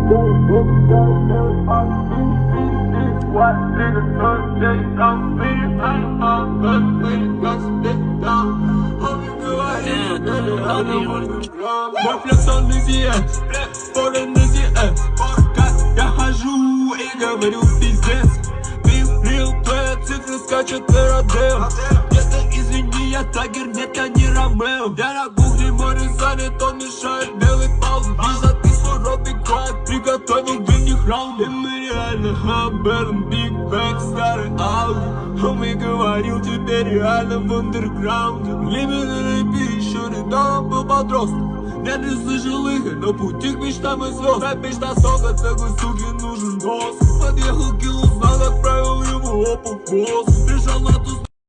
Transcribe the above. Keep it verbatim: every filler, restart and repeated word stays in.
Мой флексон Низия, споры Низия. Я хожу и говорю пиздец. Real твоя цифра скачет на родео. Где-то извини, я тагер, нет, я не Ромео. Я на кухне, море занят, он мешает белый пауз. Виза, ты суровый квад, приготовил для них раунд. И мы реально хаберн, Биг Бэнг, старый Ауди. Он мне говорил, теперь реально в андерграунде. Лимитный пищу, недавно был подросток. Я не слышал их, но пути к мечтам и звезд. Рэп мечта сога, такой суки нужен нос. Подъехал килл, знал, отправил ему опу в босс. Пришел на ту